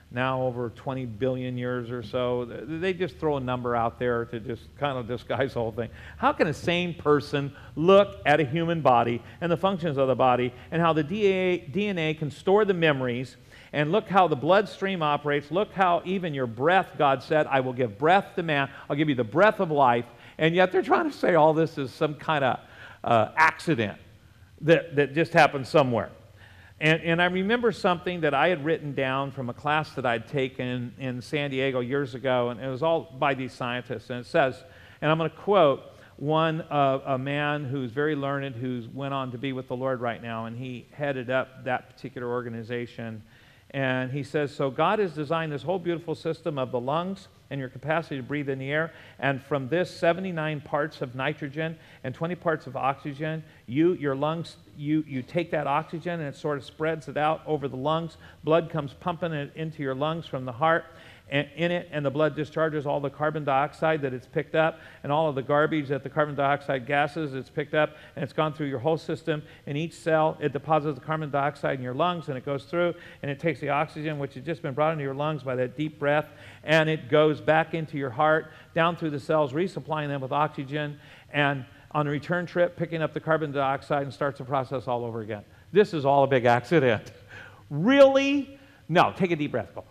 now over twenty billion years or so. They just throw a number out there to just kind of disguise the whole thing. How can a sane person look at a human body and the functions of the body and how the D N A can store the memories, and look how the bloodstream operates, look how even your breath, God said, I will give breath to man, I'll give you the breath of life, and yet they're trying to say all this is some kind of uh, accident that, that just happened somewhere. And, and I remember something that I had written down from a class that I'd taken in San Diego years ago, and it was all by these scientists. And it says, and I'm going to quote one, uh, a man who's very learned, who's went on to be with the Lord right now, and he headed up that particular organization. And he says, so God has designed this whole beautiful system of the lungs and your capacity to breathe in the air, and from this seventy-nine parts of nitrogen and twenty parts of oxygen, you, your lungs, you, you take that oxygen and it sort of spreads it out over the lungs. Blood comes pumping it into your lungs from the heart, and in it, and the blood discharges all the carbon dioxide that it's picked up, and all of the garbage that the carbon dioxide gases it's picked up, and it's gone through your whole system. In each cell, it deposits the carbon dioxide in your lungs, and it goes through, and it takes the oxygen, which has just been brought into your lungs by that deep breath, and it goes back into your heart, down through the cells, resupplying them with oxygen, and on the return trip, picking up the carbon dioxide and starts the process all over again. This is all a big accident. Really? No, take a deep breath. Go.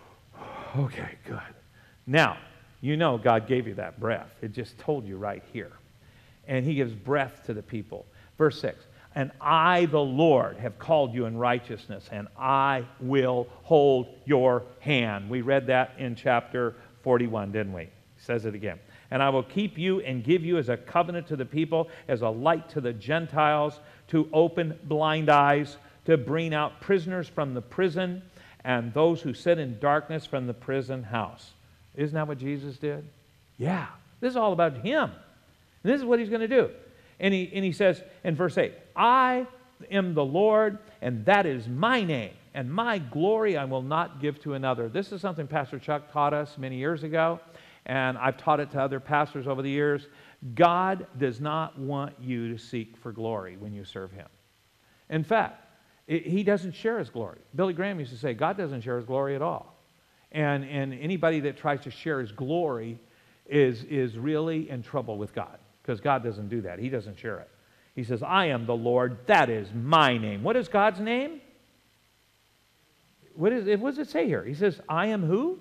Okay, good. Now, you know God gave you that breath. It just told you right here. And he gives breath to the people. Verse six, and I, the Lord, have called you in righteousness, and I will hold your hand. We read that in chapter forty-one, didn't we? He says it again. And I will keep you and give you as a covenant to the people, as a light to the Gentiles, to open blind eyes, to bring out prisoners from the prison, and those who sit in darkness from the prison house. Isn't that what Jesus did? Yeah. This is all about him. And this is what he's going to do. And he, and he says in verse eight, I am the Lord, and that is my name, and my glory I will not give to another. This is something Pastor Chuck taught us many years ago, and I've taught it to other pastors over the years. God does not want you to seek for glory when you serve him. In fact, he doesn't share his glory. Billy Graham used to say, God doesn't share his glory at all. And, and anybody that tries to share his glory is, is really in trouble with God, because God doesn't do that. He doesn't share it. He says, I am the Lord, that is my name. What is God's name? What, is, what does it say here? He says, I am who?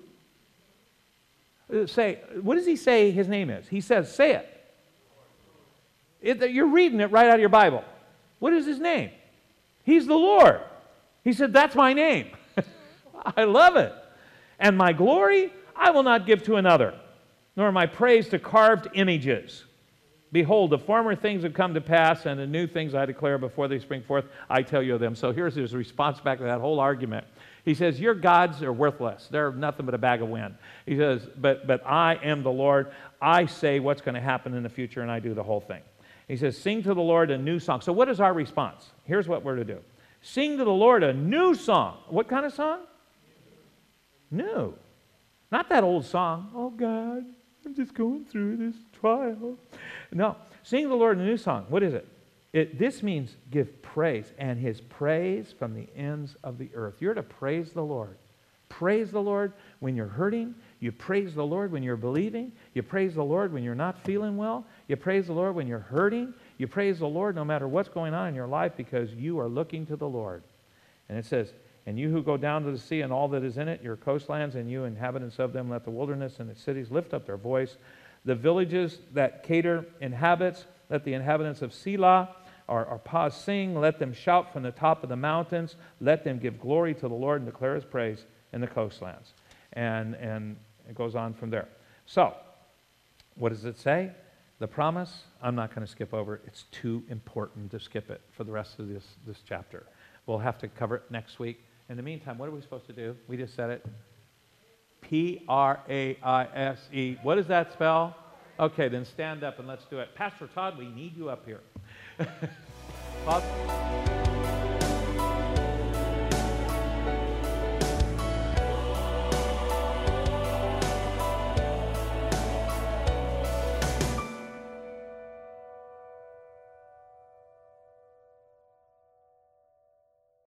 Say, what does he say his name is? He says, say it. it. You're reading it right out of your Bible. What is his name? He's the Lord. He said, that's my name. I love it. And my glory I will not give to another, nor my praise to carved images. Behold, the former things have come to pass, and the new things I declare before they spring forth, I tell you of them. So here's his response back to that whole argument. He says, your gods are worthless. They're nothing but a bag of wind. He says, but, but I am the Lord. I say what's going to happen in the future, and I do the whole thing. He says, sing to the Lord a new song. So what is our response? Here's what we're to do. Sing to the Lord a new song. What kind of song? New. Not that old song. Oh, God, I'm just going through this trial. No. Sing to the Lord a new song. What is it? It, this means give praise, and his praise from the ends of the earth. You're to praise the Lord. Praise the Lord when you're hurting. You praise the Lord when you're believing. You praise the Lord when you're not feeling well. You praise the Lord when you're hurting. You praise the Lord no matter what's going on in your life, because you are looking to the Lord. And it says, and you who go down to the sea and all that is in it, your coastlands, and you inhabitants of them, let the wilderness and its cities lift up their voice. The villages that Kedar inhabits, let the inhabitants of Selah or, or Paz sing. Let them shout from the top of the mountains. Let them give glory to the Lord and declare his praise in the coastlands. And, and it goes on from there. So, what does it say? The promise, I'm not going to skip over it. It's too important to skip it for the rest of this, this chapter. We'll have to cover it next week. In the meantime, what are we supposed to do? We just said it. P R A I S E. What does that spell? Okay, then stand up and let's do it. Pastor Todd, we need you up here. Todd?